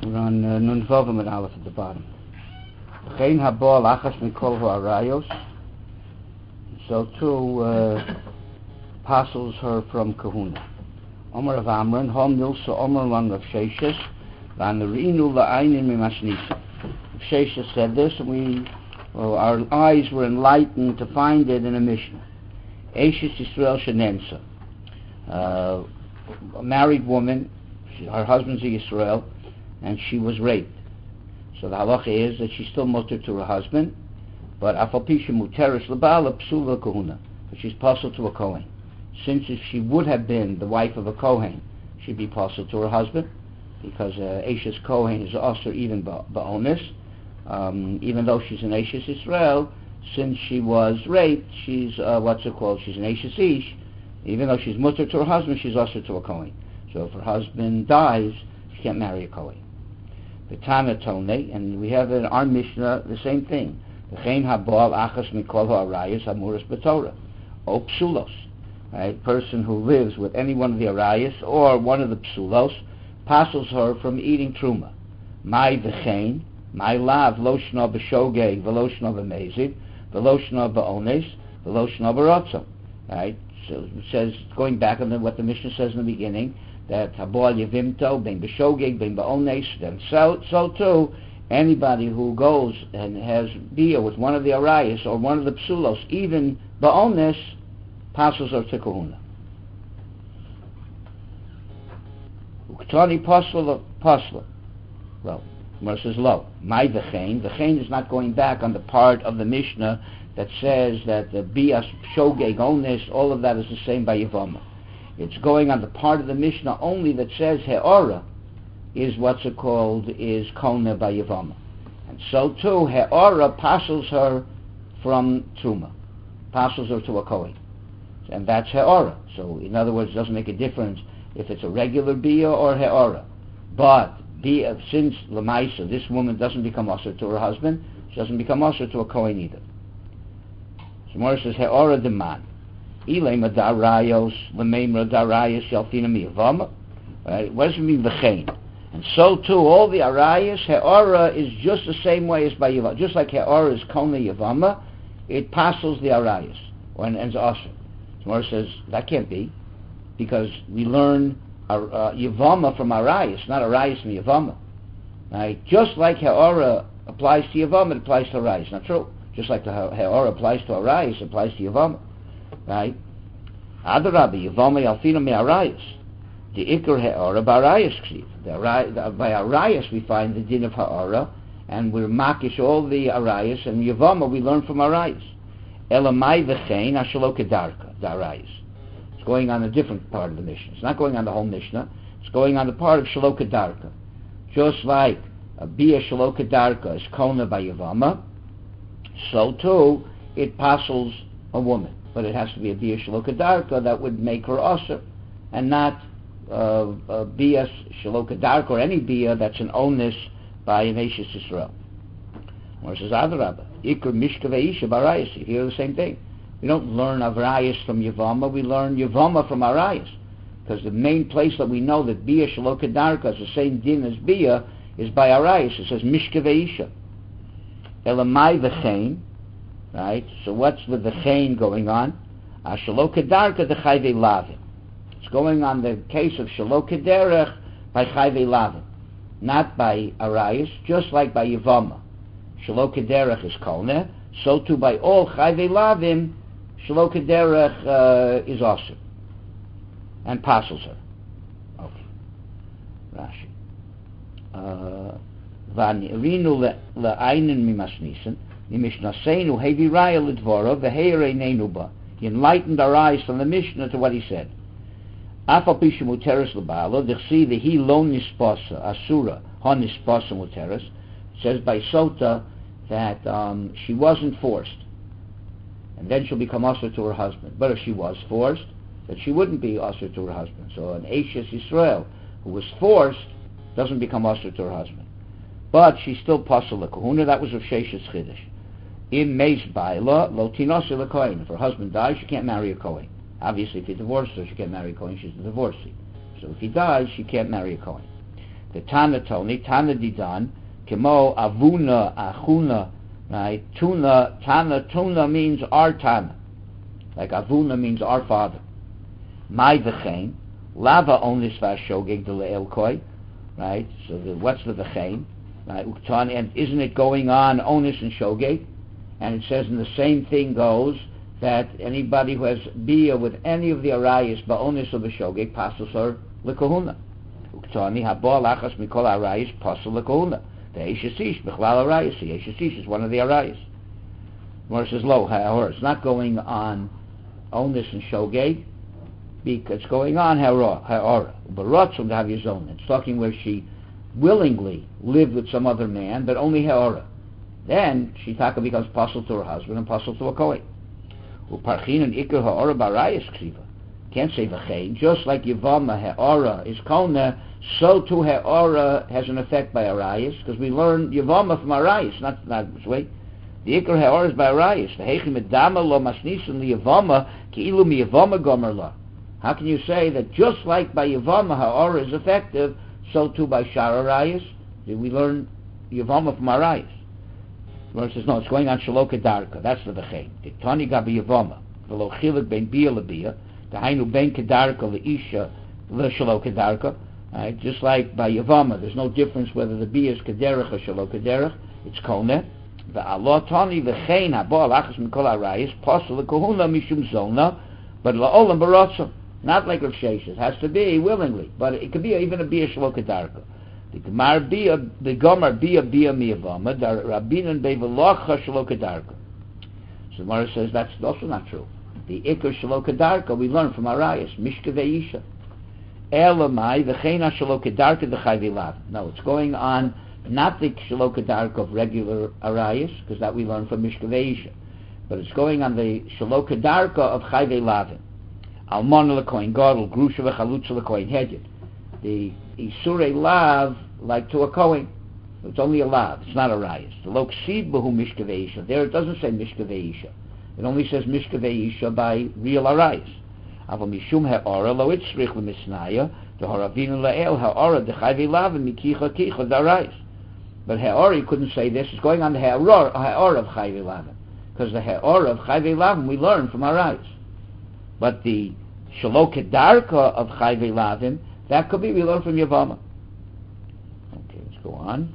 We're on Nun Vavim and Aleph at the bottom. V'chein haba lachas mikol ha'arayos. So too apostles her from Kahuna. Omer of Amran, Hom Nilsa Omer Lan Rav Sheshes, Lan Reinu La'aynin Mimashnisha. Rav Sheshes said this, and our eyes were enlightened to find it in a Mishnah. Eishes Yisrael Shenensa. A married woman, her husband's a Yisrael, and she was raped. So the halacha is that she's still mutter to her husband, but afalpisha muteris lebala psula kahuna, but she's possible to a kohen. Since if she would have been the wife of a kohen, she'd be possible to her husband, because Eishes kohen is also even ba'onis, even though she's an Eishes Yisrael. Since she was raped, she's she's an Eishes ish. Even though she's mutter to her husband, she's also to a kohen. So if her husband dies, she can't marry a kohen. The Tana Tone, and we have in our Mishnah the same thing. V'chein habal achas mikol ha'arayos hamuras b'torah, o psulos. Right, person who lives with any one of the arayos or one of the psulos passes her from eating truma. My v'chein, my lav lo shna b'shogeg v'lo shna b'mezid v'lo shna b'ones v'lo shna b'rotzon. Right. So it says, going back on what the Mishnah says in the beginning, that habal yevimto ben b'shogeg ben ba'ones, then so too anybody who goes and has bia with one of the arayos or one of the psulos, even ba'ones, passes her to kahuna. Uktani pasla. Well, Gemara says lo. My v'chein. V'chein is not going back on the part of the Mishnah that says that the bias, shogeg, ones, all of that is the same by Yevama. It's going on the part of the Mishnah only that says he'ora is is kona by Yevama. And so too, he'ora passes her from truma, passes her to a kohen. And that's he'ora. So in other words, it doesn't make a difference if it's a regular bia or he'ora. But bia, since Lamaisa, this woman doesn't become usher to her husband, she doesn't become usher to a kohen either. So Gemara says he'ora deman. Ilema darayos, lememra darayos, yalfina miyavama. Right? What does it mean v'chein? And so too, all the arayos, he'ora is just the same way as by Yavama. Just like he'ora is kona Yavama, it passes the arayos, and ends usher. Gemara says that can't be, because we learn Yavama from arayos, not arayos from Yavama. Right? Just like he'ora applies to Yavama, it applies to arayos. Not true. Just like the he'ora applies to arayos, it applies to Yavama. Right? Adarabbi, Yavama Yalfina me arayos. The ikar he'ora b'arayos ksiv. By arayos we find the din of he'ora, and we're makish all the arayos, and Yavama we learn from arayos. Elamai v'chein ashalo kedarka, the arayos. It's going on a different part of the Mishnah. It's not going on the whole Mishnah. It's going on the part of shalo kedarka. Just like a bia shalo kedarka is kona by Yavama, so too it passes a woman. But it has to be a bia shelo kedarka that would make her usher, and not a bia shelo kedarka or any bia that's an onus by an Eishes Yisrael. Or it says Adarabba, ikar mishka ve'isha b'arayos. You hear the same thing. We don't learn arayos from Yavama. We learn Yavama from arayos, because the main place that we know that bia shelo kedarka is the same din as bia is by arayos. It says mishka ve'isha. Elamai v'chein. Right? So what's with the chain going on? Shalo kedarka de chayvei lavin. It's going on the case of shalo kederech by chayvei lavin, not by arayos, just like by Yavama. Shalo kederech is kolne, so too by all chayvei lavin, shalo kederech is also, and passes her. Okay. Rashi. V'nirinu le'aynin mimasnisen. He enlightened our eyes from the Mishnah to what he said. It says by Sota that she wasn't forced, and then she'll become usher to her husband. But if she was forced, that she wouldn't be usher to her husband. So an Eishes Yisrael who was forced doesn't become usher to her husband. But she's still pasal kahuna. That was Rav Sheshes Chiddush. In Meis Baila, lo tinosi l'kohen. If her husband dies, she can't marry a kohen. Obviously, if he divorced her, she can't marry a kohen. She's a divorcee. So if he dies, she can't marry a kohen. The Tana Toni, Tana Didan, Kimo Avuna Achuna, right? Tuna means our Tana. Like Avuna means our father. My V'chein, Lava Onis Vashogeg de Le'elkoi, right? So what's the V'chein? Right? And isn't it going on Onis and Shogeg? And it says, and the same thing goes, that anybody who has Bia with any of the Arayas, Ba'onis or B'shogeg, passes her L'kahuna. Uktani Habo Lachas Mikol Arayas, passes L'kahuna. The Eishasish, B'chlal Arayas, the Eishasish is one of the Arayas. Gemara says, lo, ha'or, it's not going on Onis and Shogeg, because it's going on ha'ora. Baratzum to have his own. It's talking where she willingly lived with some other man, but only ha'ora. Then she taka becomes puzzled to her husband and puzzled to a kohen. Uparchin and ikar ha'ora barayas ksiva. Can't say v'chein. Just like Yavama ha'ora is kona, so too ha'ora has an effect by arayas, because we learn Yavama from arayas, not this way. The ikar ha'ora is by arayas. V'heichim edama lo masnisin li Yavama ki ilu mi Yavama gomer la. How can you say that just like by Yavama ha'ora is effective, so too by shar arayas? We learn Yavama from arayas. The Lord says, no, it's going on Shaloka Darka. That's the V'chein. The Tani Gabi Yavama. V'lo chilik ben Bia lebia. The Hainu ben Kedarka le'isha le'Shaloka Darka. Right? Just like by Yavama, there's no difference whether the Bia is Kederach or Shaloka Derech. It's Koneh. V'alo Tani V'chein habo alachas mikol arayis posel l'kohuna mishum zona, but la'olam baratzon. Not like Rav Sheshes. It has to be willingly, but it could be even a Bia Shaloka Darka. The Gemar Bia, the Gomer Bia Miyavama, the Rabbinan Bevelocha Shaloka Darka. So the Gemara says that's also not true. The Ikar Shaloka Darka we learn from Arayas, Mishka Veisha. Elamai V'cheina Shaloka Darka the Chayvilav. No, it's going on not the Shaloka Darka of regular Arayas, because that we learn from Mishka Veisha, but it's going on the Shaloka Darka of Chayvilavin. Almon L'Kohen Gadol, Grusha V'Chalutza L'Kohen Hedjed. The Isurei Lav, like to a Kohen. It's only a Lav, it's not a Rayas. The Lok Sid Behu Mishka Veisha. There it doesn't say Mishka Veisha. It only says Mishka Veisha by real Arayas. Ava Mishum Ha'ora Lo Itzrich L'Misnaya, the Horavinu La'el Ha'ora, the Chayvi Lav, and Mikicha Kicha, the Arayas. But Ha'ora, you couldn't say this. It's going on the Ha'ora of Chayvi Lav. Because the Ha'ora of Chayvi Lav we learn from Arayas. But the Shaloka Darka of Chayvi Lavim, that could be we learn from Yavama. Okay, let's go on.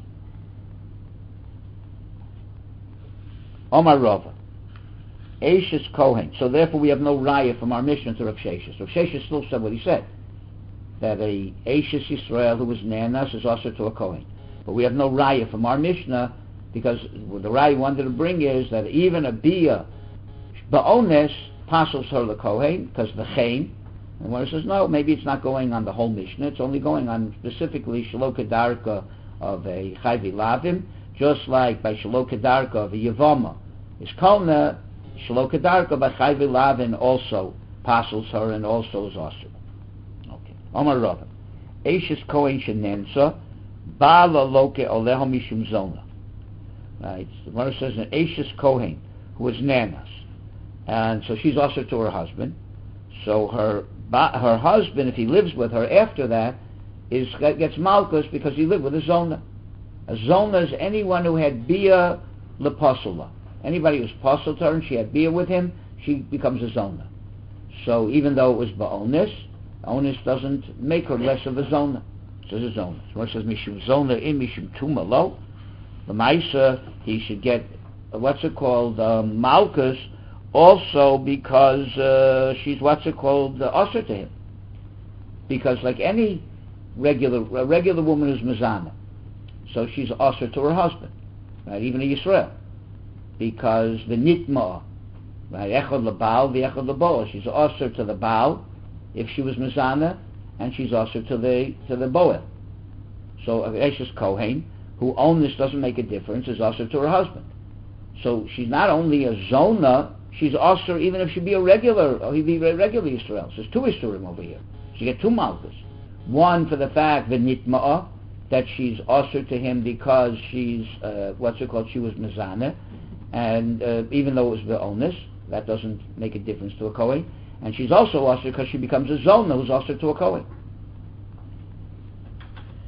Omar Rava. Eishes Kohen. So therefore we have no raya from our Mishnah to Rav Sheshes. Rav Sheshes still said what he said. That a Eishes Yisrael who was Nanas is also to a Kohen. But we have no raya from our Mishnah, because the raya we wanted to bring is that even a Bia Ba'ones passes her the Kohen, because the Chaim. And one says, no, maybe it's not going on the whole Mishnah, it's only going on specifically Shaloka Darka of a Chayvi Lavim, just like by Shaloka Darka of a Yavama. Is Kalna, Shaloka Darka by Chayvi Lavim also passes her and also is also. Okay. Omar Rava. Eishes Kohen Shenensa, Bala Loke Oleho Mishum Zona. Right. The one says an Eishes Kohen, who is Nanas. And so she's also to her husband. So her husband, if he lives with her after that, gets malchus because he lived with a zona. A zona is anyone who had bia lepasula. Anybody who's pasul to her and she had bia with him, she becomes a zona. So even though it was ba'onis, onus doesn't make her less of a zona. So it's a zona. So it says mishum zona in mishum tumalo. The Maisa, he should get malchus. Also because she's usher to him. Because like any regular woman is mezana, so she's usher to her husband, right? Even a Yisrael, because the nitma, right? Echad lebal, the echad leboa. She's usher to the baal if she was mezana, and she's usher to the boel. So Eshes Kohen, who owns this doesn't make a difference, is usher to her husband. So she's not only a zona. She's usher even if she be a regular, or he'd be a regular Yisrael. So there's two Yisraelim over here. She get two malchus. One for the fact that nitma'ah, that she's usher to him because she's she was mezana, and even though it was the onus, that doesn't make a difference to a Kohen. And she's also usher because she becomes a zona who's usher to a Kohen.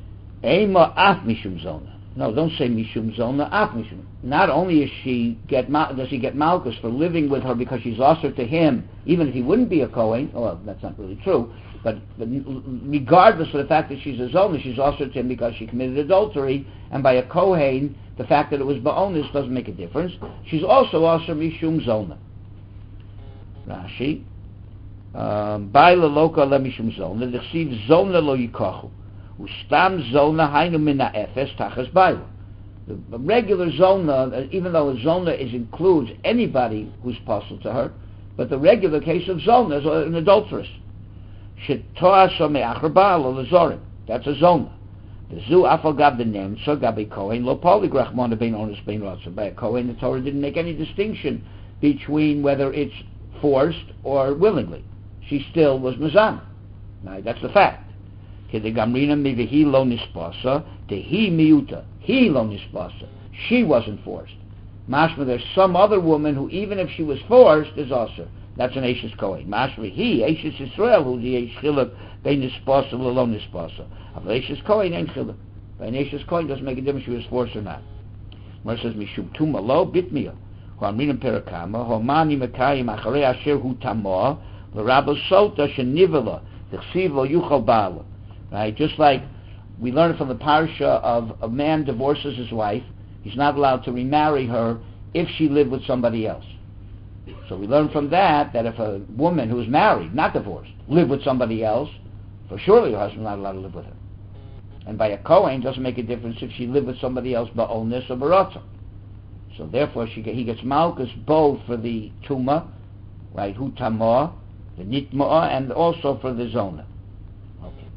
Ema af mishum zona. No, don't say mishum zona, af mishum. Not only does he get malchus for living with her because she's also to him, even if he wouldn't be a Kohen. Well, that's not really true. But regardless of the fact that she's a zona, she's also to him because she committed adultery. And by a Kohen, the fact that it was ba'onis doesn't make a difference. She's also mishum zona. Rashi. Baila loka le mishum zona. Dechsiv zona lo yikachu. Ustam zona hainu mina efes tachas baila. The regular zona, even though a zona includes anybody who's possible to her, but the regular case of zona is an adulteress. Shetoa me'achar baal or lezorim. That's a zona. The zu afal gab the nemsa gabi kohen lo polygrach mona bein onus bein rotza. By a kohen, the Torah didn't make any distinction between whether it's forced or willingly. She still was mezana. Right, that's the fact. Kedegamrina mivehi lo nispasa dehi miuta. He lo nispasa. She wasn't forced. Mashma, there's some other woman who, even if she was forced, is also. That's an Eishes Kohen. Mashma, he, Eishes Yisrael, who the Eish Chiluk, bein nispasa lo nispasa. Of Eishes Kohen ain't Chiluk. By an Eishes Kohen doesn't make a difference if she was forced or not. Where it says, Mishum tuma lo bitmiya. Ho amrinim perakama. Ho mani mekayim acharei asher hu tamoa. L'rabo sota shenivala. T'chsiv lo yuchal ba'ala. Right? Just like we learn from the parsha of a man divorces his wife, he's not allowed to remarry her if she lived with somebody else. So we learn from that if a woman who is married, not divorced, lived with somebody else, for surely her husband's not allowed to live with her. And by a Kohen, it doesn't make a difference if she lived with somebody else, ba'olnis or baratzah. So therefore, he gets malchus both for the tuma, right, hu tamah, the nitma'ah, and also for the zona. Okay.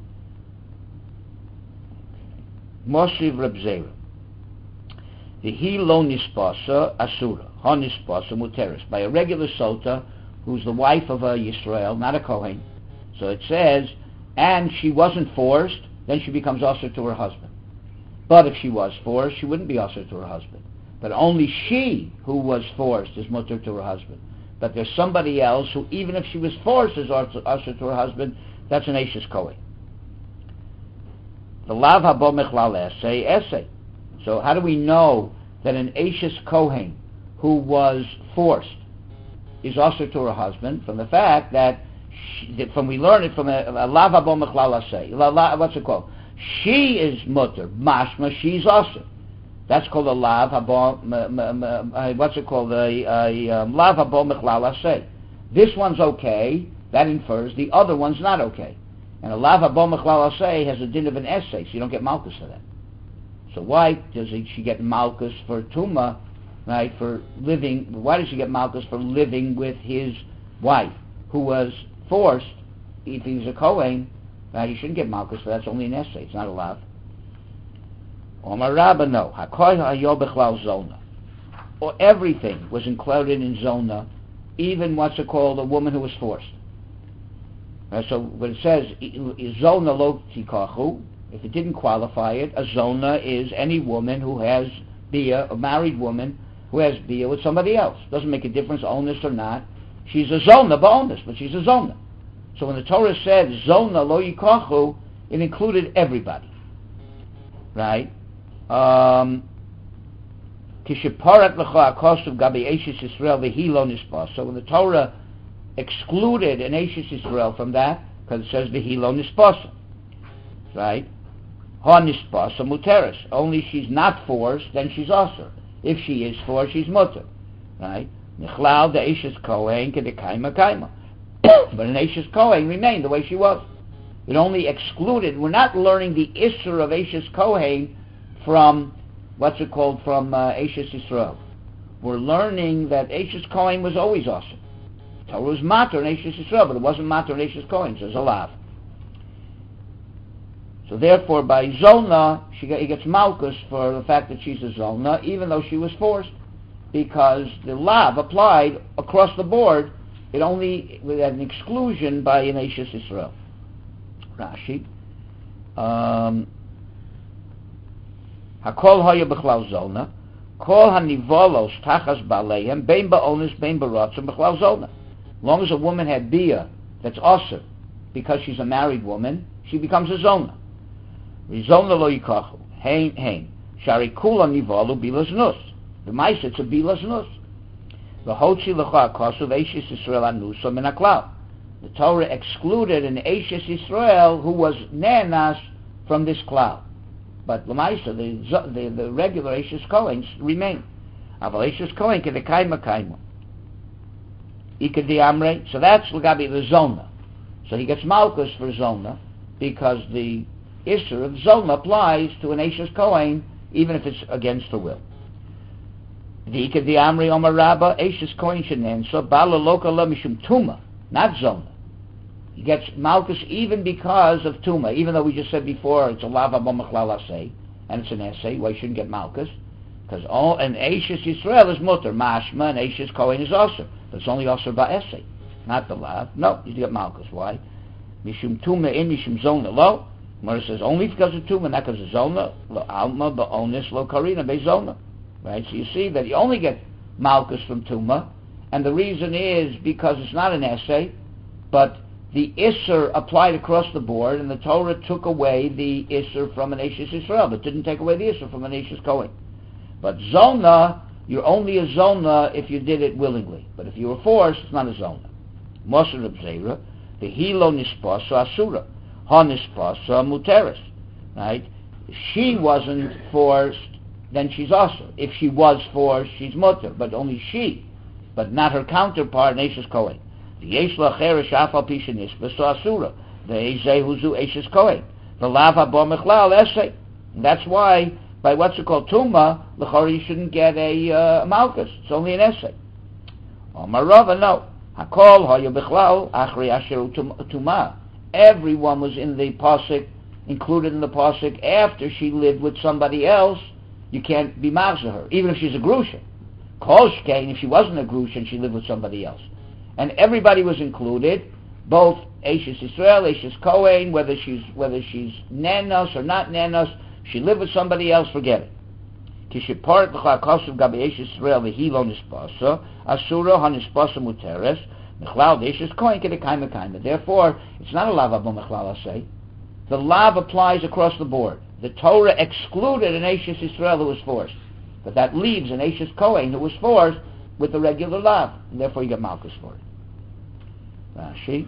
Moshiv Reb Zera. The he lo nispasa asura, ha nispasa muteris. By a regular sota, who's the wife of a Yisrael, not a Kohen. So it says, and she wasn't forced, then she becomes usher to her husband. But if she was forced, she wouldn't be usher to her husband. But only she who was forced is mutter to her husband. But there's somebody else who, even if she was forced, is usher to her husband. That's an Eishes Kohen. The lav habo mechlal essay. So how do we know that an Eishes Kohen who was forced is usher to her husband? From the fact that, we learn it from a lav habo mechlal essay. What's it called? She is mutter. Mashma, she's usher. That's called a lav habo. What's it called? A lav habo mechlal asay. This one's okay. That infers the other one's not okay. And a lav habo mechlal asay has a din of an essay, so you don't get malchus for that. So why does she get malchus for tuma, right? For living. Why does she get malchus for living with his wife, who was forced? If he's a Kohen, he shouldn't get malchus for that. It's only an essay. It's not a lav. Omar Rabba, no. Hakoy hayo bechlal zona. Or everything was included in zona, even what's it called, a woman who was forced. So when it says zona lo tikachu, if it didn't qualify it, a zona is any woman who has bia, a married woman who has bia with somebody else. Doesn't make a difference, onus or not. She's a zona, bonus, but she's a zona. So when the Torah said zona lo yikachu, it included everybody. Right? So when the Torah excluded an Eishes Yisrael from that, because it says v'hilo nispasa, right? Ha nispasa muteris. Only she's not forced, then she's aser. If she is forced, she's muter, right? Nichlal the Eishes Kohen kedekaima kaima. But an Eishes Kohen remained the way she was. It only excluded. We're not learning the Isser of Eishes Kohen from, what's it called, from Eishes Yisrael. We're learning that Eishes Kohen was always awesome. Torah was matter in Eishes Yisrael, but it wasn't matter in Eishes Kohen, so it's a lav. So therefore, by Zona, he gets malchus for the fact that she's a Zona, even though she was forced, because the lav applied across the board. It only had an exclusion by an Eishes Yisrael. Rashi. Hakol haya b'chlal zona, kol hanivolos tachas baleihem, bein ba'onis, bein baratzah, b'chlal zona. As long as a woman had bia that's aser, because she's a married woman, she becomes a zona. Rizona lo yikachu. Hein. Shari kula nivalu bilas nus. The mice, it's a bilas nus. The hotzi lecha kosu veishis Yisrael anusa min haklal. The Torah excluded an Eishes Yisrael who was nenas from this cloud. But Lamaisa, the regular Eishes Kohen remain. Aval Eishes Kohen kedekaima kaima. Ikadi Amre. So that's Lagabi the Zona. So he gets Malchus for Zona because the Isser of Zona applies to an Eishes Kohen even if it's against her will. The Ikadi Amre Omar Rabba Eishes Kohen Shenen. So Bala Lokala Mishum Tuma. Not Zona. He gets Malchus even because of Tuma, even though we just said before it's a lava b'machlal asay, and it's an essay. Why shouldn't get Malchus? Because an Eishes Yisrael is mutter, mashma, and Eishes Kohen is also, but it's only also by essay, not the lav. No, you get Malchus. Why? Mishum Tuma in Mishum Zona lo. Mordechai says only because of Tuma, not because of Zona. Lo alma ba'onis lo karina be'zona. Right. So you see that you only get Malchus from Tuma, and the reason is because it's not an essay, but the Isser applied across the board, and the Torah took away the Isser from an Eishes Yisrael, but didn't take away the Isser from an Eishes Kohen. But Zona, you're only a Zona if you did it willingly. But if you were forced, it's not a Zona. Moser of Zera, the Hilo Nispasa Asura, Ha Nispasa Muteris. Right? If she wasn't forced, then she's also. If she was forced, she's Muter, but only she, but not her counterpart, Eishes Kohen. The Yeshla Cheresh Afal Pishanis Asura. The Ezehuzu Eishes Kohen. The Lava Bo Mechlal Essay. That's why, by what's it called Tuma, L'chori you shouldn't get a Malchus. It's only an essay. Marava, no. Hakol Hoya Bechlal Achri Asheru Tuma. Everyone was in the Pasuk, included in the Pasuk after she lived with somebody else. You can't be Mazah her, even if she's a Grusha. Kol Shkein, if she wasn't a Grusha and she lived with somebody else. And everybody was included, both Eishes Yisrael, Eishes Kohen, whether she's nenos or not nenos, she lived with somebody else, forget it. Kishipart l'chakosov gabi Eishes Yisrael v'hilo nispasa, asura hanispasa muteres, mechlal Eishes Kohen kedekaima kaima. Therefore, it's not a lav abo mechlal asay. The lav applies across the board. The Torah excluded an Eishes Yisrael who was forced, but that leaves an Eishes Kohen who was forced with the regular lav, and therefore you get Malchus for it. Rashi,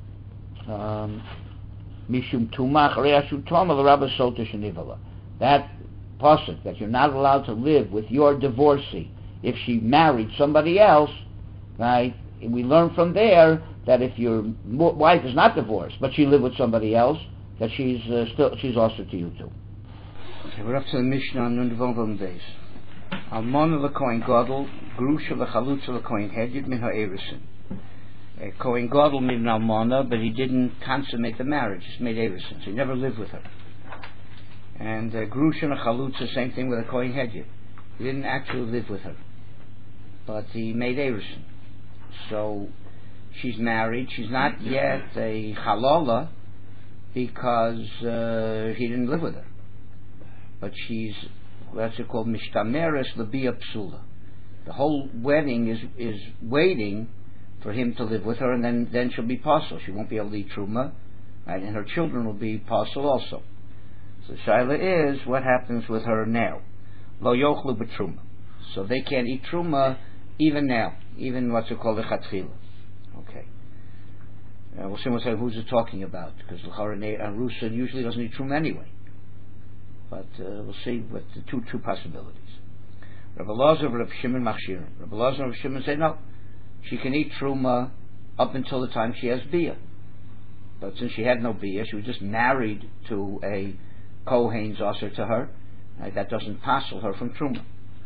Mishum Tumach Reashu Toma l'Rabba Sota Shenivala. That pasuk that you're not allowed to live with your divorcee if she married somebody else, right? And we learn from there that if your wife is not divorced but she lived with somebody else, that she's also to you too. Okay, we're up to the Mishnah on Nundevom days. Almona lekohen gadol, grusha lechalutza lekohen hedjid min ha'erisin. Kohen Gadol made an almana, but he didn't consummate the marriage. Just made erisin, so he never lived with her. And Grusha and Chalutza, same thing with a Kohen Hedjid. He didn't actually live with her, but he made erisin. So she's married. She's not yet a halala because he didn't live with her, but she's what's it called mishtameres lebia psula. The whole wedding is waiting for him to live with her, and then she'll be pasul. She won't be able to eat truma, right? And her children will be pasul also. So shaila is, what happens with her now? Lo yochlu b'truma. So they can't eat truma even now, even what's it called the chatchila. Okay. We'll see who's it talking about, because l'chara and Rusa usually doesn't eat truma anyway. But we'll see what the two possibilities. Rabbi Elazar and Rabbi Shimon machshirim. Rabbi Elazar and Rabbi Shimon say no. She can eat truma up until the time she has bia. But since she had no bia, she was just married to a kohen zaser to her. Right? That doesn't passel her from truma.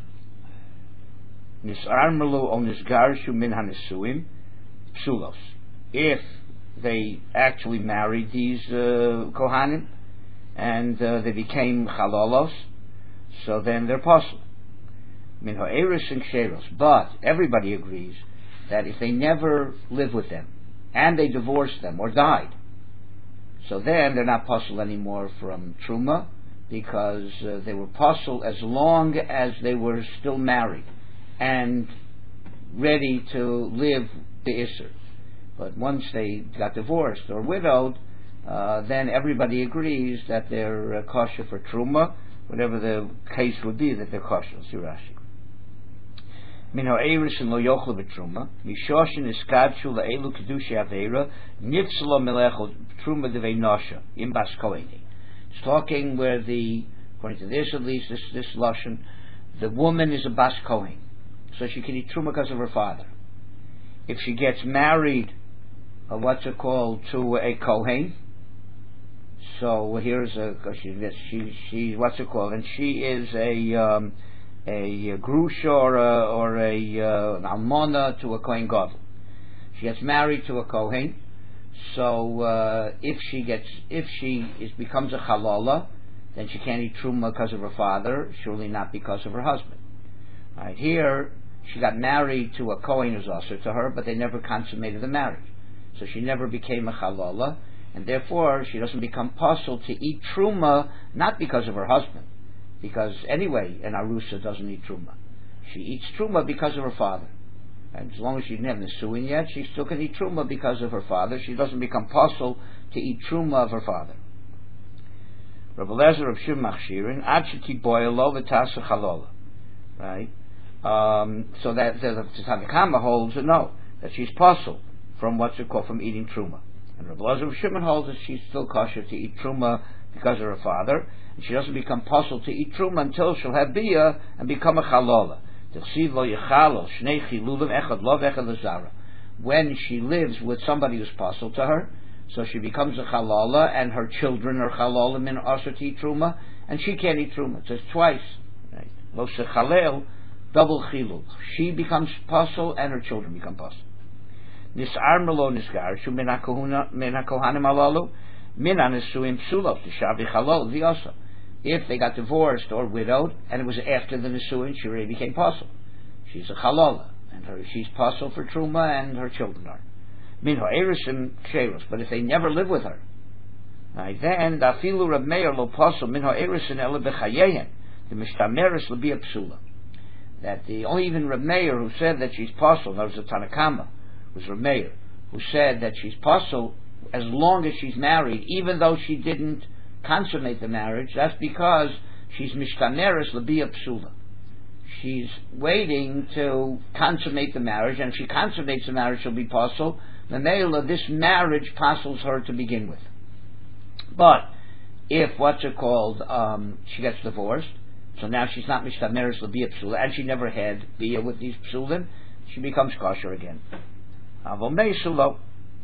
Nisarmelu o nisgarshu min hanisuim psulos. If they actually married these kohanim and they became chalalos, so then they're passel. Min ha'eris and ksheros. But everybody agrees that if they never live with them and they divorced them or died, so then they're not pasul anymore from truma, because they were pasul as long as they were still married and ready to live the isser. But once they got divorced or widowed, then everybody agrees that they're kosher for truma, whatever the case would be, that they're kosher. See Rashi. Min ha'erusin lo yochel b'truma, mishoshin iskadshu la'elu kedusha aveira, nifsalo melechel truma devei nosha, im bas koeni. It's talking where according to this at least, this lashon, the woman is a bas kohen, so she can eat truma because of her father. If she gets married, to a kohen, so here's she what's it called, and she is a grusha or an almona to a kohen gadol. She gets married to a kohen, so if she becomes a halala, then she can't eat truma because of her father, surely not because of her husband. Right here, she got married to a kohen who's also to her, but they never consummated the marriage, so she never became a halala, and therefore she doesn't become possible to eat truma, not because of her husband, because anyway an arusa doesn't eat truma. She eats truma because of her father, and as long as she didn't have nesuin yet, she still can eat truma because of her father. She doesn't become possible to eat truma of her father. Rabbi Lezer of Shir Machshirin ad shetiboyelo v'tasa chalola, right? So that the Tanakama holds that she's possible from from eating truma. And Rabbi Lezer of Shimon holds that she's still kosher to eat truma because of her father, and she doesn't become possible to eat truma until she'll have bia and become a chalola. When she lives with somebody who's possible to her, so she becomes a chalala, and her children are chalala min also to eat truma, and she can't eat truma. It says twice. Right? Lo sechalel, double chilul. She becomes possible, and her children become possible. Nis'ar melo nisgar shu min hakohanim alalu min hanesuim psulos t'shavi chalal v'yasa. If they got divorced or widowed, and it was after the nesuin, she already became possible. She's a chalala, and she's possible for truma, and her children are. Min ha'erusim ksheros, but if they never live with her, right, then the afilu Reb Meir lo possible min ha'erusin ele b'chayein the mishtameres l'bi psula. That the only even Reb Meir who said that she's possible, that was the Tanakama, was Reb Meir, who said that she's possible as long as she's married, even though she didn't consummate the marriage. That's because she's mishtameres l'bi psula. She's waiting to consummate the marriage, and if she consummates the marriage, she'll be possible. The male of this marriage passels her to begin with. But if she gets divorced, so now she's not mishtameres l'bia psula, and she never had bia with these psulim, she becomes kosher again. Okay.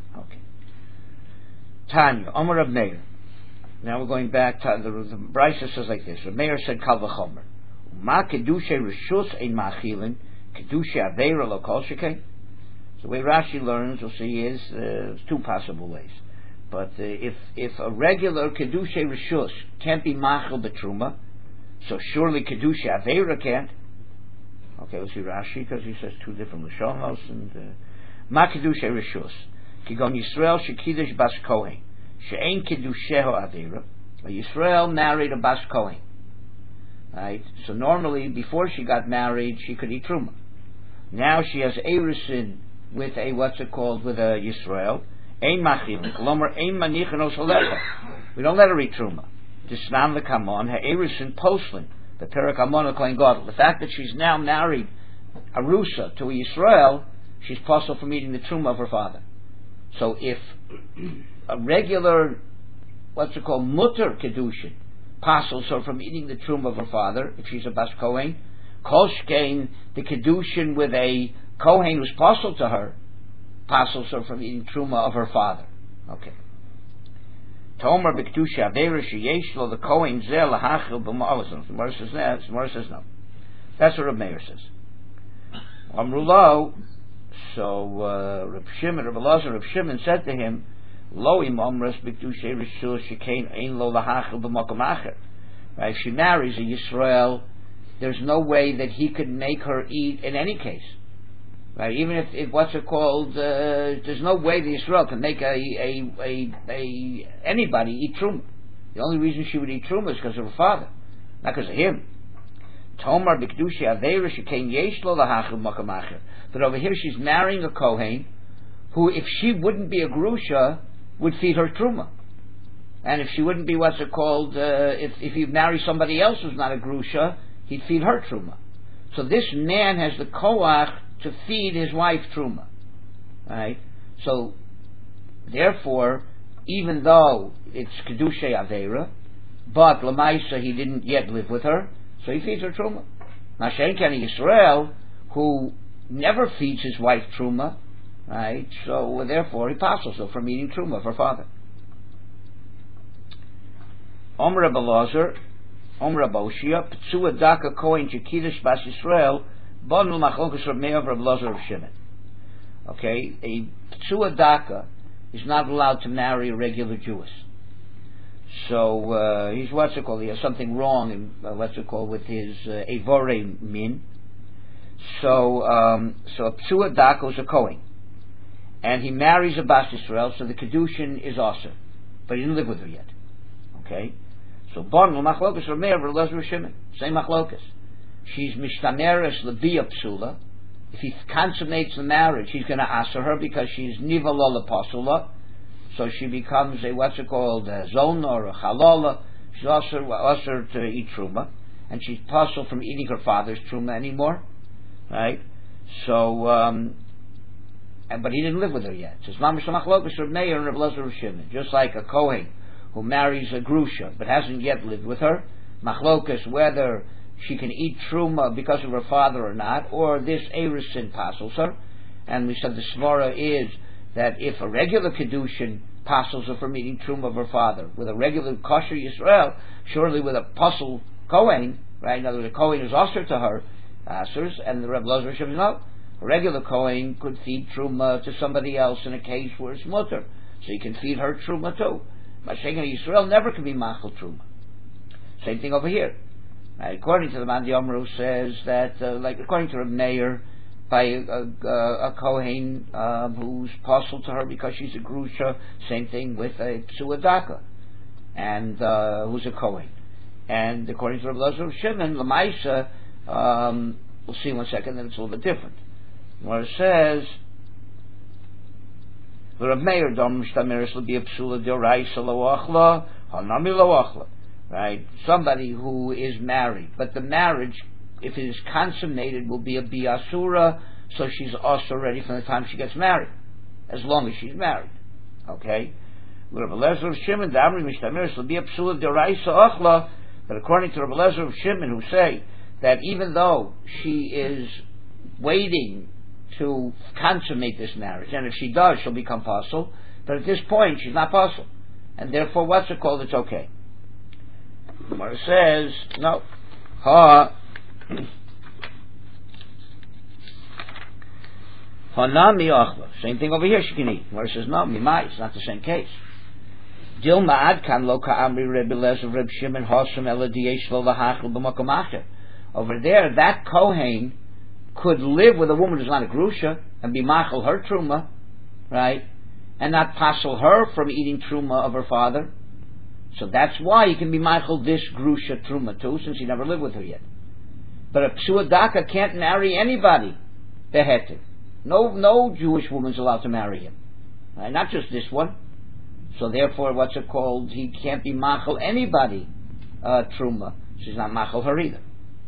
Tanya, Omer Reb Meir. Now we're going back to the Brisa says like this. Reb Meir said kal v'chomer. Ma kedusha rishus ein ma'achilin, kedusha aveira lo kol shekei. The way Rashi learns, we'll see, is two possible ways. But if a regular kedusha rishus can't be machil betruma, so surely kedusha aveira can't. Okay, we'll see Rashi because he says two different lashonos. And ma kedusha rishus kigon Yisrael shekidush bas kohen she'ein kedusheho aveira. Yisrael married a bas kohen, right? So normally before she got married, she could eat truma. Now she has erusin with a with a Yisrael. Ein machil, kolomer ein manichin osalecha. We don't let her eat truma. Disnan lekamon ha'erusin poslin the perak amon kohen gadol. The fact that she's now married arusa to a Yisrael, she's possible from eating the truma of her father. So if a regular mutter kedushin passels her from eating the truma of her father, if she's a bas kohen, kol shkein the kedushin with a kohen who's possible to her, passels her from eating truma of her father. Okay. Tomer b'kedusha aveira sheyesh lo the kohen zeh lahachil b'ma'alason. The Gemara says that. The Gemara says no. That's what Reb Meir says. Amrulo. So Reb Shimon said to him, Lo im omras b'kedusha rishul shekain ein lo lahachil b'makom acher. If she marries a Yisrael, there's no way that he could make her eat in any case. Right? Even if there's no way the Yisrael can make anybody eat truma. The only reason she would eat truma is because of her father, not because of him. Tomar b'kedusha aveira shekain yesh lo lahachil b'makom acher. But over here she's marrying a kohen who, if she wouldn't be a grusha, would feed her truma. And if she wouldn't be if he marries somebody else who's not a grusha, he'd feed her truma. So this man has the koach to feed his wife truma, right? So therefore, even though it's kedushay avera, but lamaisa he didn't yet live with her, so he feeds her truma. Mashen Keni Yisrael, who never feeds his wife truma, right? So therefore he passes her from eating truma of her father. Omer Abelazar, Omer Aboshia, Ptsua Daka Kohen Shekidish Bas Yisrael, Bonu Machlokas Reb Meir Reb Elazar of Shimon. Okay, a Ptsua Daka is not allowed to marry a regular Jewess. So he's he has something wrong in with his Evore min. So a Ptsua Daka is a Kohen, and he marries a Bas Yisrael, so the Kedushin is awesome, but he didn't live with her yet. Okay, so Bon Machlokas Reb Meir Reb Elazar of Shimon, same Machlokas. She's Mishtameres Lebia Psula. If he consummates the marriage, he's going to answer her because she's Nivala Pasula. So she becomes a zona or a halola. She's also to eat truma, and she's puzzled from eating her father's truma anymore, right? So, but he didn't live with her yet. So it's mamash machlokas Reb Meir and Reb Elazar of Shimon, just like a kohen who marries a grusha but hasn't yet lived with her. Machlokas whether she can eat truma because of her father or not, or this erisin passes her. And we said the svara is that if a regular kedushin passes her from eating truma of her father, with a regular kosher Yisrael, surely with a puzzle kohen, right? In other words, a kohen is usher to her asers, and the Reb Elazar Shimon, no, a regular kohen could feed truma to somebody else in a case where it's mutter, so he can feed her truma too. Mashiach Yisrael never can be machal truma. Same thing over here. Right? According to the Man Yomru says that, according to Reb Meir, by a kohen who's puzzled to her because she's a grusha, same thing with a Ptsua Daka, and who's a kohen. And according to Reb Elazar of Shimon, Lamaisa, we'll see in 1 second that it's a little bit different. Where it says, Reb Meir dom mishtameres l'bia psula d'oraisa lo achla, hanami lo achla. Right? Somebody who is married, but the marriage, if it is consummated, will be a biasura, so she's also ready from the time she gets married, as long as she's married. Okay? But according to Reb Elazar of Shimon, who say that even though she is waiting to consummate this marriage, and if she does, she'll become pasul, but at this point, she's not pasul, and therefore, it's okay. The Gemara says, no, Hanami achla. Same thing over here she can eat. Where it says no, mimai, it's not the same case. Dilma adkan lo ka'amri Rebbe Elazar Reb Shimon Hosam eladiyesh lo lahachel b'makom acher. Over there, that kohen could live with a woman who's not a grusha and be machal her truma, right, and not passel her from eating truma of her father. So that's why he can be machal this grusha truma too, since he never lived with her yet. But a Ptsua Daka can't marry anybody. Beheter. No Jewish woman's allowed to marry him. Right? Not just this one. So therefore, he can't be machal anybody truma. She's not machal her either.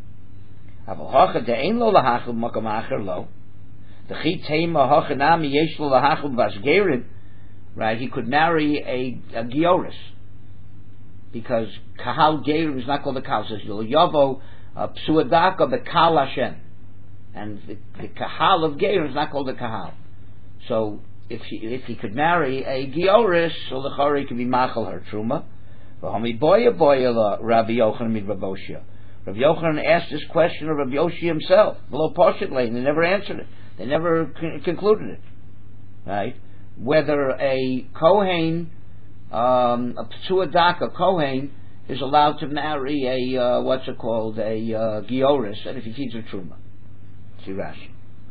Right? He could marry a Gioris. Because Kahal Gerim is not called a Kahal. It says Yavo Ptsua Daka Bekal Hashem. And the Kahal of Gerim is not called a Kahal. So if he could marry a Gioris, so the Chari could be Machal her Truma. Rabbi Yochanan mid Rabbi Oshia. Rabbi Yochanan asked this question of Rabbi Oshia himself, below Poshet Lane. They never answered it. They never concluded it. Right? Whether a Kohen, a Ptsua Daka Kohen, is allowed to marry a Gioris, and if he feeds her Truma. See Rashi.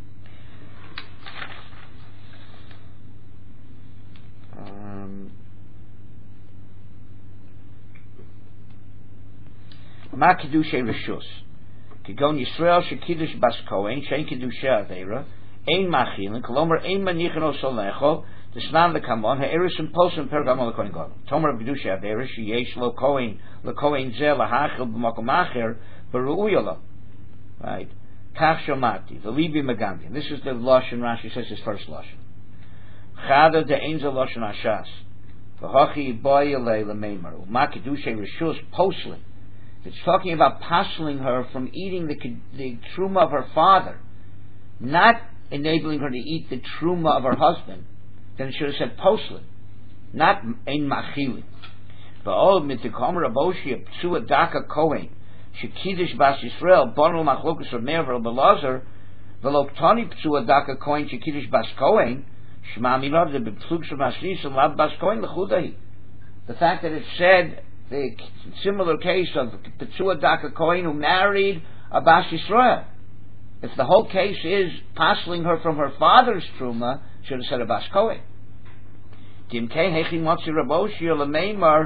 Ma Kedushay Rishus. Kigon Yisrael Shekidush Bas Kohen, Shein Kedushay Avera, Ein Machilin, Kolomer Ein Manichin Osolecho, The Snan lekamon ha'erisin posum pergamon lekoin gadol. Tomer b'kedusha avera sheyesh lo koin lekoin zeh lahachil b'makom acher beru'uyala. Right. Kach shomati v'libi megamdi. This is the lashon Rashi says his first lashon. Chada de einzel lashon hashas. V'hachi boyalei lemeimer. U'ma kedusha reshus posling. It's talking about pasling her from eating the truma of her father, not enabling her to eat the truma of her husband. Then it should have said posling, not ein machili. V'ol mitikomer aboshi psua daka kohen shekidish bas Yisrael bonul machlokus Rameir v'Elazar v'loktani psua daka kohen shekidish bas kohen shma minov the b'psuk shemashlis and lab bas kohen lechudahi. The fact that it said the similar case of Petsua Daka Kohen who married a Bas Yisrael. If the whole case is pasling her from her father's truma, should have said a Bas Kohen. Dimkei Hechi Motzi Raboshi Lemeimar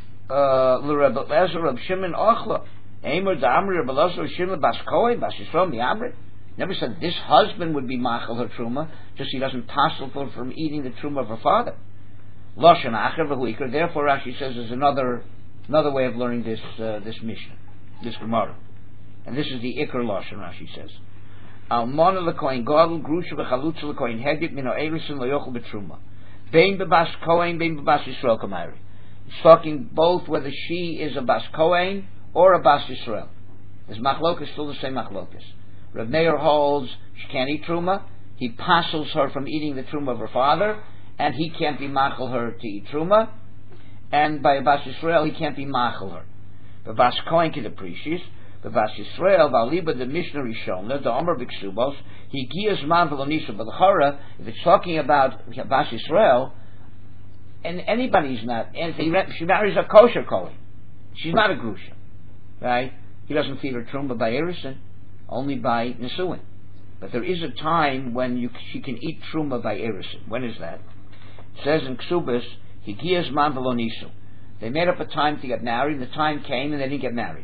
L'Reb Lezer Reb Shimon Ochla Eimer D'Amri Reb Lezer Shimon Bas Kohen Bas Yisrael Mi'amri. Never said this husband would be machal her truma, just he doesn't pasel her from eating the truma of her father. Lashon Acher V'Huiker. Therefore, Rashi says there's another way of learning this Mishnah, this Gemara, and this is the Iker Lashon. Rashi says, Almona lekoin gadol grusha v'chalutza lekoin hedit min ha'erisin loyochel b'truma, bein b'bas kohen bein b'bas Yisrael kamari. It's talking both whether she is a bas kohen or a bas Yisrael. This machlokas still the same machlokas. Reb Meir holds she can't eat truma. He passes her from eating the truma of her father, and he can't be machal her to eat truma. And by a Bas Yisrael, he can't be machal her. But Bas Kohen can appreciate. But Bas Yisrael, Valiba the Mishnah Rishona, the Omer B'Ksubos, he gias man v'lonisa. But the Chara, if it's talking about Bas Yisrael, and anybody's not, and she marries a kosher Kohen, she's not a grusha, right? He doesn't feed her trumba by erisin, only by nesuin. But there is a time when she can eat truma by erisin. When is that? It says in Ksubos, Higias man v'lonisu. They made up a time to get married. The time came and they didn't get married.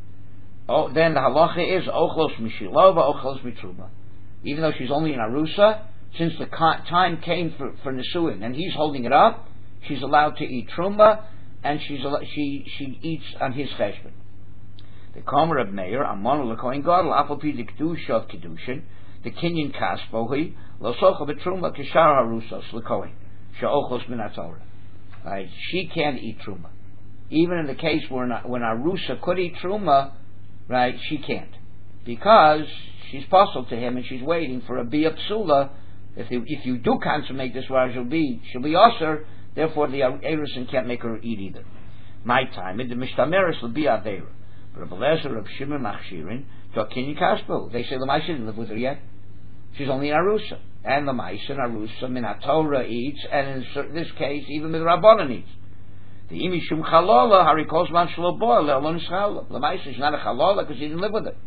Oh, then the halacha is ochlos mishilova, ochlos mitruma. Even though she's only in arusa, since the time came for nesuin and he's holding it up, she's allowed to eat truma, and she eats on his cheshbon. The Komer of Meir Amon lekoin gadol apalpi the kedusha of kedushin the kinyan kaspohi lo socha betruma kishar harusos lekoin she'ochlos min haTorah. Right? She can't eat truma. Even in the case when Arusa could eat truma, right, she can't. Because she's puzzled to him and she's waiting for a bia psula. If you do consummate this, where she'll be osir, therefore the Erison can't make her eat either. My time, in the Mishtameres will be Aveira. But Reb Elazar, Reb Shimon Machshirin, Tokini Kaspo. They say the Maisa didn't live with her yet. She's only in Arusa. And the Maisa and Arusa, Min HaTorah eats, and in this case, even Min Rabbanan eats. The Imishum Chalola, Hari Kozman Shloboa, Le'olon Ischala. The Maisa is not a Chalola because he didn't live with her.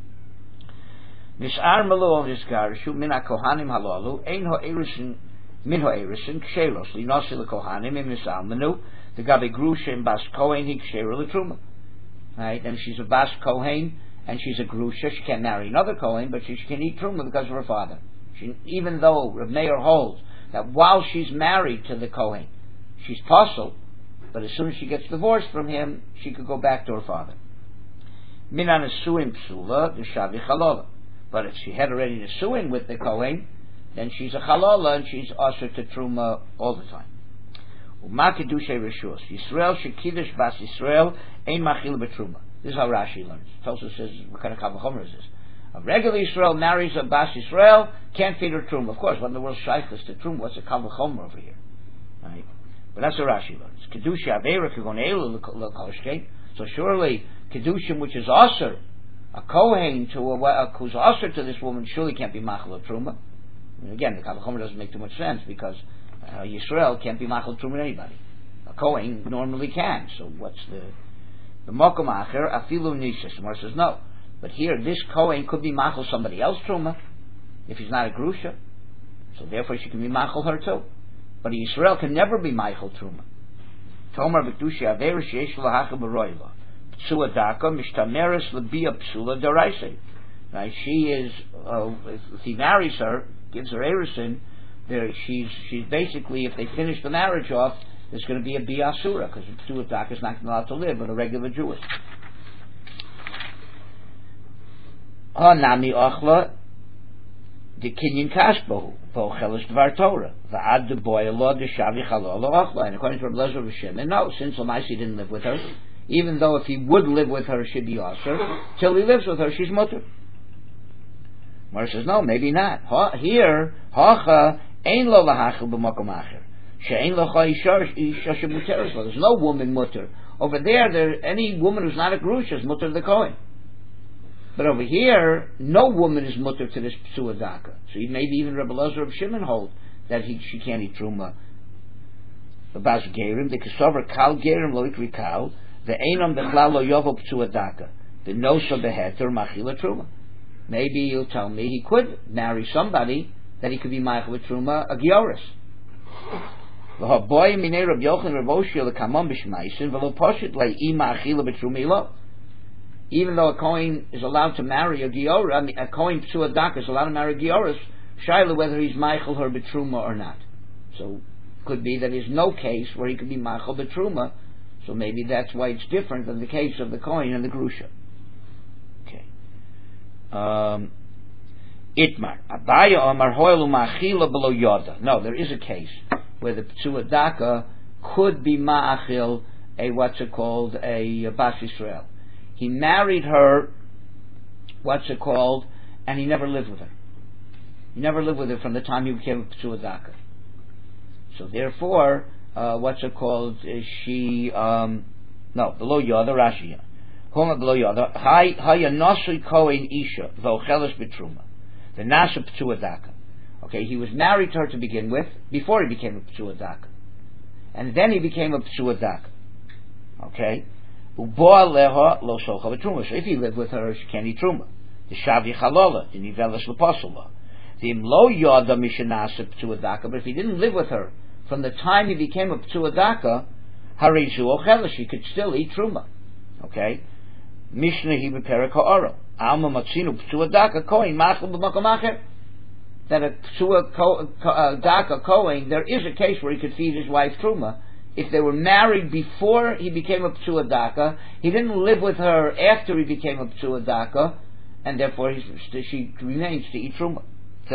Nis'ar Melo Nisgarishu, Min HaKohanim Halalu, Ein Ho'erisin, Min Ho'erisin, Kshelos, Linosi LeKohanim, Im Nis'al Menu, the Gabi Grusha in Bas Kohen, Hik Shera Letruma. Right? And she's a Bas Kohen, and she's a Grusha. She can't marry another Kohen, but she can eat Truma because of her father. Even though Reb Meir holds that while she's married to the Kohen, she's puzzled, but as soon as she gets divorced from him, she could go back to her father. Min HaNesuim Psula, the Shavi Chalola. But if she had already Nesuim with the Kohen, then she's a Chalola, and she's usher to Truma all the time. Uma Kedushay Rishus. Yisrael Shekidish Bas Yisrael Ein Machil Betruma. This is how Rashi learns. Tosa says, what kind of Kavachomer is this? A regular Yisrael marries a Bas Yisrael, can't feed her Truma. Of course, what in the world shaykhs to Truma? What's a Kavachomer over here? Right? But that's what Rashi learns. Kedusha Aveira Kegonelu L'Koshkein. So surely, Kedushim, which is Aser, a Kohen who's Aser to this woman, surely can't be Machal Truma. And again, the Kavachomer doesn't make too much sense because Yisrael can't be Machal Truma anybody. A Kohen normally can. So what's the Mokum Acher, Afilu Nishas. Gemara says no. But here, this Kohen could be Machal somebody else Truma, if he's not a Grusha. So therefore she can be Machal her too. But Yisrael can never be Machal Truma. Tomar B'Kedusha Aveira Sheyesh L'Hachel B'Roiva. Psula Daka Mishtameres L'Bia Psula D'Oraisei. Right? She is, if he marries her, gives her Erisin, she's basically, if they finish the marriage off, there's going to be a biasura, because a Psuah Daka is not allowed to live with a regular Jewish. Nami Ochla, the Kinyan Kashbohu, Pochelish Dvar Torah, Va'ad de Boyalo, de Shavi Chalolo Ochla. And according to Rabbi Lezer Rishim, no, since Lamaisi didn't live with her, even though if he would live with her, she'd be Aser, till he lives with her, she's Mutter. Mara says, no, maybe not. Here, Hacha, Ein Lo Lahachil B'Makom Acher. She'ein Locha Isha Shemuteres Lo. There's no woman Mutter. Over there, any woman who's not a Grusha is Mutter the Kohen. But over here, no woman is mutter to this Psuah Daka. So maybe even Rabbi Lezer of Shimon hold that she can't eat truma. The Bas Gerim, the Kesover Kal Gerim Lo Ikri Kal, the Einam Bechlal Lo Yovo Psuah Daka, the Nosa Beheter Machila Truma. Maybe you'll tell me he could marry somebody that he could be Machila Truma, a Gioris. V'ha boy minei Rabbi Yochanan Rav Oshia lekamon b'shmaisin v'lo poshit le'ima achila b'truma lo. Even though a Kohen is allowed to marry a Giora, a Kohen Psuah Daka is allowed to marry a Gioris, Shaila whether he's Michael her Betruma or not. So, could be that there's no case where he could be Michael Betruma, so maybe that's why it's different than the case of the Kohen and the Grusha. Okay. Itmar. Abaya Omar Hoilu Ma'achila below Yoda. No, there is a case where the Psuah Daka could be Ma'achil, a Bas Yisrael. He married her, and he never lived with her. He never lived with her from the time he became a Psuah Daka. So therefore, she, below Yoda, Rashi. Homa below Yoda, Haya Nosui Kohen Isha, Vochelis Betruma. The Nasa Psuah Daka. Okay, he was married to her to begin with, before he became a Psuah Daka. And then he became a Psuah Daka. Okay? So if he lived with her, she can't eat truma. The shavi chalola, the nivelas leposula. The imlo yoda mishanasa Psuah Daka. But if he didn't live with her from the time he became a Psuah Daka, harizu ochela, she could still eat truma. Okay, Mishnah he beperak ha'oro alma matzinu Psuah Daka kohen machal b'makom acher. That a Psuah Daka kohen, there is a case where he could feed his wife truma. If they were married before he became a Psuah Daka, he didn't live with her after he became a Psuah Daka, and therefore she remains to eat truma.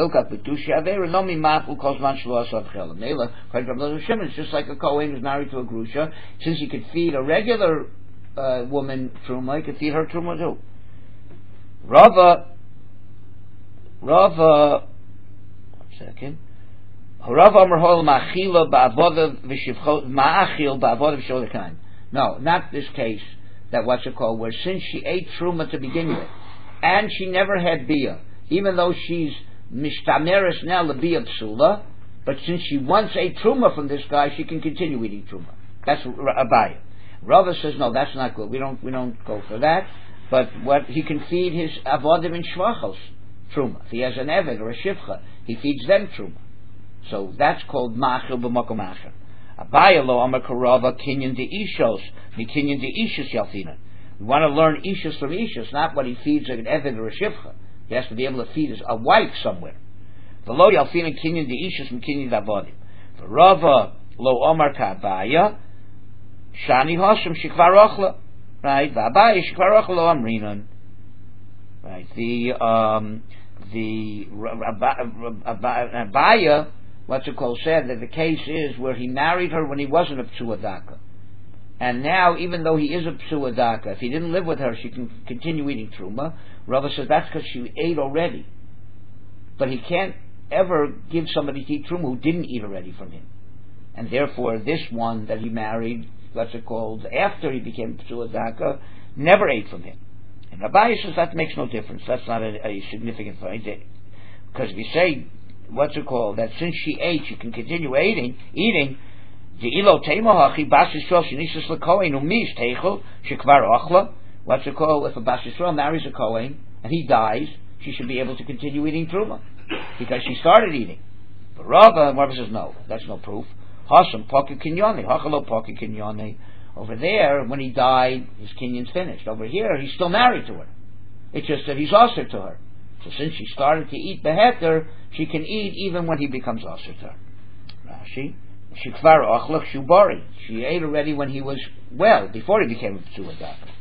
It's just like a Kohen who's married to a Grusha. Since he could feed a regular woman truma, he could feed her truma too. Rava, 1 second. No, not this case that where since she ate truma to begin with, and she never had bia, even though she's mishtameres now lebia psula, but since she once ate truma from this guy, she can continue eating truma. That's Abaya. Rava says no, that's not good. We don't go for that. But what he can feed his avodim and shvachos truma. If he has an eved or a shivcha, he feeds them truma. So that's called machil b'makom acher. Abaya lo amar karava kinyan de ishos, mi kinyan de ishos yalfina. We want to learn ishos from ishos, not what he feeds like an eved or a shivcha. He has to be able to feed a wife somewhere. V'lo yalfina kinyan de ishos mi kinyan de avodim. V'rava lo amar ka'abaya shani hoshem shikvar ochla. Right? V'abaya shikvar ochla lo amrinon. Right? The Abaya, said that the case is where he married her when he wasn't a Psuah Daka. And now, even though he is a Psuah Daka, if he didn't live with her, she can continue eating truma. Rava says that's because she ate already. But he can't ever give somebody to eat truma who didn't eat already from him. And therefore, this one that he married, after he became Psuah Daka, never ate from him. And Abaya says that makes no difference. That's not a significant point. Because if you say, that since she ate, she can continue eating, the ilo teimohachi bas Yisrael shenisus lekohen umis teichel shekvar ochla. If a bas Yisrael marries a kohen and he dies, she should be able to continue eating truma because she started eating. But Rava says no, that's no proof. Hasam pocket kinyane, hachalo pocket kinyane. Over there, when he died, his kinyan's finished. Over here, he's still married to her. It's just that he's also to her. So since she started to eat beheter, she can eat even when he becomes asr. Rashi, shikvar achlach shubari. She ate already when he was well, before he became a psuadak.